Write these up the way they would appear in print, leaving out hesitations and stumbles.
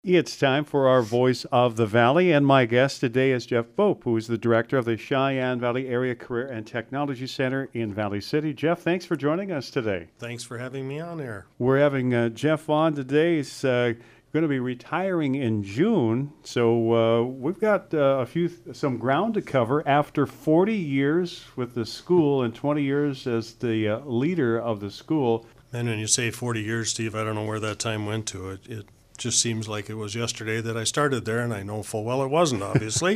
It's time for our Voice of the Valley, and my guest today is Jeff Bope, who is the director of the Cheyenne Valley Area Career and Technology Center in Valley City. Jeff, thanks for joining us today. Thanks for having me on air. We're having Jeff on today. He's going to be retiring in June, so we've got some ground to cover after 40 years with the school and 20 years as the leader of the school. And when you say 40 years, Steve, I don't know where that time went to. It just seems like it was yesterday that I started there, and I know full well it wasn't, obviously.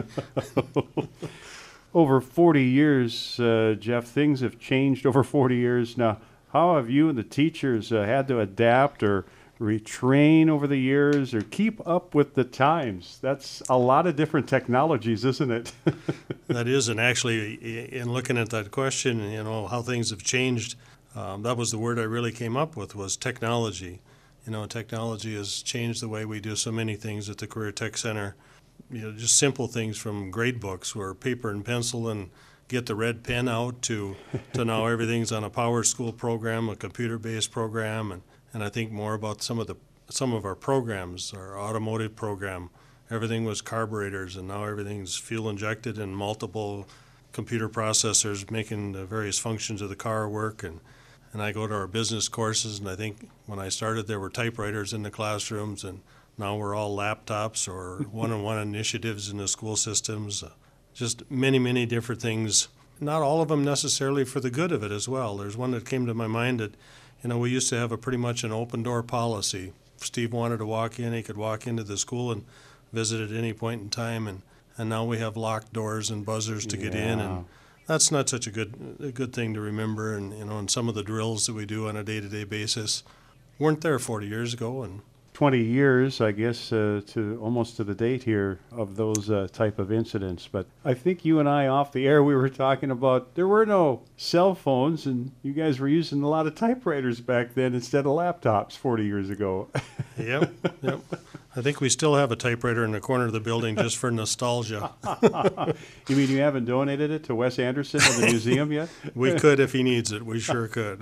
Over 40 years, Jeff, things have changed over 40 years. Now, how have you and the teachers had to adapt or retrain over the years or keep up with the times? That's a lot of different technologies, isn't it? That is, and actually, in looking at that question, how things have changed, that was the word I really came up with, was technology. Technology has changed the way we do so many things at the Career Tech Center. Just simple things from grade books where paper and pencil and get the red pen out to now everything's on a Power School program, a computer-based program, and I think more about some of our programs, our automotive program. Everything was carburetors, and now everything's fuel injected and multiple computer processors making the various functions of the car work. And I go to our business courses, and I think when I started there were typewriters in the classrooms, and now we're all laptops or one-on-one initiatives in the school systems. Just many, many different things. Not all of them necessarily for the good of it as well. There's one that came to my mind that, we used to have a pretty much an open door policy. If Steve wanted to walk in, he could walk into the school and visit at any point in time, and now we have locked doors and buzzers to get in, and that's not such a good thing to remember. And some of the drills that we do on a day-to-day basis weren't there 40 years ago. And 20 years, I guess, to almost to the date here of those type of incidents. But I think you and I off the air, we were talking about there were no cell phones, and you guys were using a lot of typewriters back then instead of laptops 40 years ago. Yep. I think we still have a typewriter in the corner of the building just for nostalgia. You mean you haven't donated it to Wes Anderson in the museum yet? We could if he needs it. We sure could.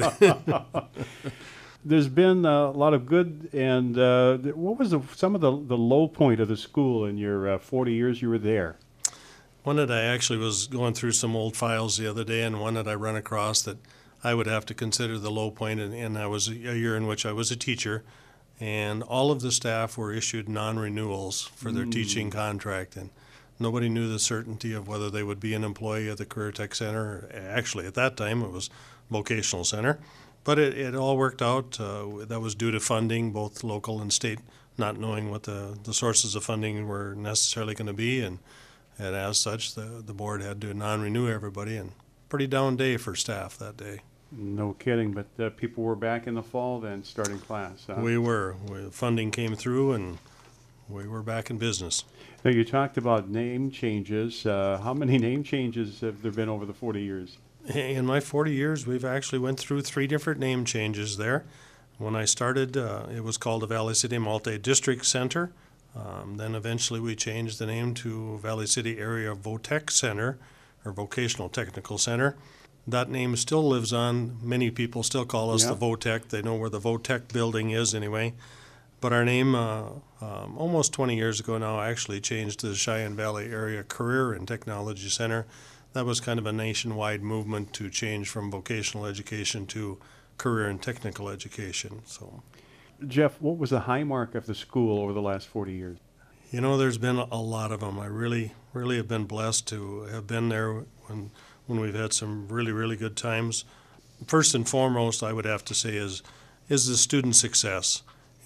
There's been a lot of good, and what was some of the low point of the school in your 40 years you were there? One that I actually was going through some old files the other day, and one that I run across that I would have to consider the low point, and I was a year in which I was a teacher, and all of the staff were issued non-renewals for their teaching contract, and nobody knew the certainty of whether they would be an employee at the Career Tech Center. Actually, at that time, it was Vocational Center. But it all worked out. That was due to funding, both local and state, not knowing what the sources of funding were necessarily going to be. And as such, the board had to non-renew everybody. And pretty down day for staff that day. No kidding. But people were back in the fall then, starting class. Huh? We were. Funding came through, and we were back in business. Now, you talked about name changes. How many name changes have there been over the 40 years? In my 40 years, we've actually went through 3 different name changes there. When I started, it was called the Valley City Multi-District Center. Then eventually we changed the name to Valley City Area VOTEC Center, or Vocational Technical Center. That name still lives on. Many people still call us the VOTEC. They know where the VOTEC building is anyway. But our name, almost 20 years ago now, actually changed to the Cheyenne Valley Area Career and Technology Center. That was kind of a nationwide movement to change from vocational education to career and technical education. So, Jeff, what was the high mark of the school over the last 40 years? There's been a lot of them. I really have been blessed to have been there when we've had some really, really good times. First and foremost, I would have to say is the student success.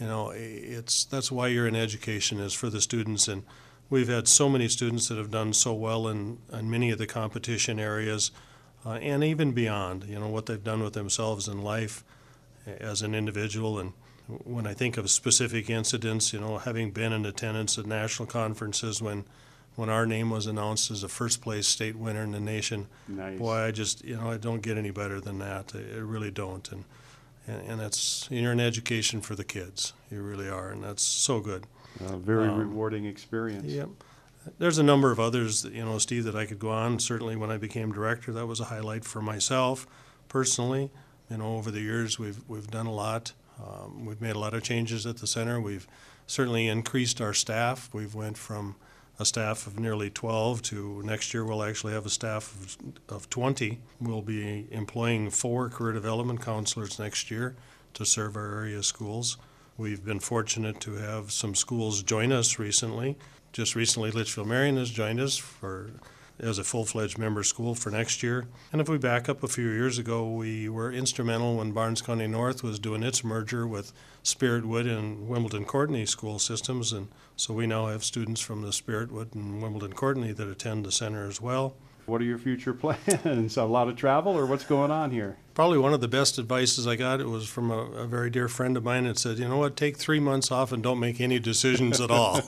That's why you're in education, is for the students. And we've had so many students that have done so well in many of the competition areas and even beyond, what they've done with themselves in life as an individual. And when I think of specific incidents, having been in attendance at national conferences when our name was announced as a first place state winner in the nation, Nice. Boy, I don't get any better than that. I really don't. And you're in education for the kids. You really are, and that's so good. Very rewarding experience. Yep. There's a number of others, Steve, that I could go on. Certainly when I became director, that was a highlight for myself personally. Over the years, we've done a lot. We've made a lot of changes at the center. We've certainly increased our staff. We've went from a staff of nearly 12 to next year we'll actually have a staff of 20. We'll be employing 4 career development counselors next year to serve our area schools. We've been fortunate to have some schools join us recently. Just recently, Litchfield Marion has joined us as a full-fledged member school for next year. And if we back up a few years ago, we were instrumental when Barnes County North was doing its merger with Spiritwood and Wimbledon Courtenay school systems. And so we now have students from the Spiritwood and Wimbledon Courtenay that attend the center as well. What are your future plans? A lot of travel, or what's going on here? Probably one of the best advices I got, it was from a very dear friend of mine that said, you know what, take 3 months off and don't make any decisions at all.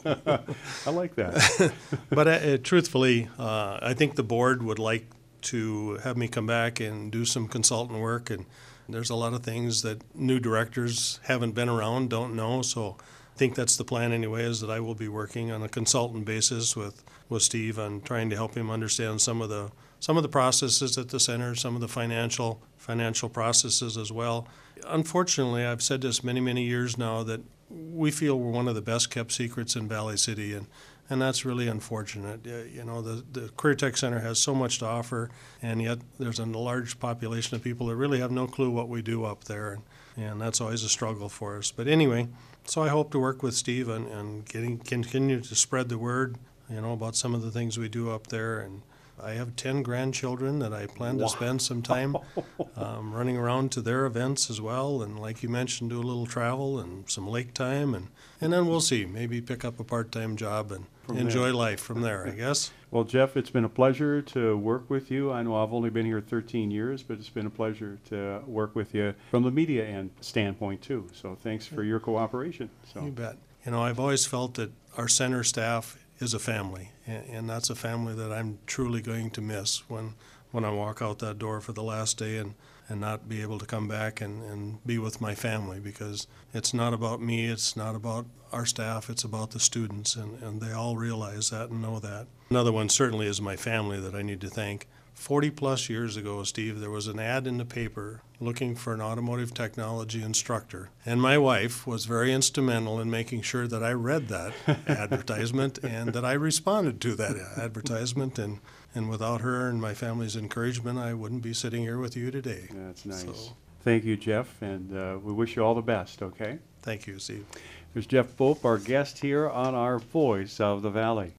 I like that. But truthfully, I think the board would like to have me come back and do some consultant work, and there's a lot of things that new directors haven't been around, don't know, so I think that's the plan anyway, is that I will be working on a consultant basis with Steve on trying to help him understand some of the processes at the center, some of the financial processes as well. Unfortunately, I've said this many years now, that we feel we're one of the best kept secrets in Valley City, and that's really unfortunate. You know, the Career Tech Center has so much to offer, and yet there's a large population of people that really have no clue what we do up there, and that's always a struggle for us. But anyway, so I hope to work with Steve and continue to spread the word, you know, about some of the things we do up there. And I have 10 grandchildren that I plan to spend some time running around to their events as well, and like you mentioned, do a little travel and some lake time, and then we'll see, maybe pick up a part-time job and enjoy life from there, I guess. Well, Jeff, it's been a pleasure to work with you. I know I've only been here 13 years, but it's been a pleasure to work with you from the media end standpoint too. So thanks for your cooperation. So. You bet. You know, I've always felt that our center staff is a family, and that's a family that I'm truly going to miss when I walk out that door for the last day and not be able to come back and be with my family, because it's not about me, it's not about our staff, it's about the students, and they all realize that and know that. Another one certainly is my family that I need to thank. 40-plus years ago, Steve, there was an ad in the paper looking for an automotive technology instructor. And my wife was very instrumental in making sure that I read that advertisement and that I responded to that advertisement. And without her and my family's encouragement, I wouldn't be sitting here with you today. That's nice. So, thank you, Jeff, and we wish you all the best, okay? thank you, Steve. There's Jeff Pope, our guest here on our Voice of the Valley.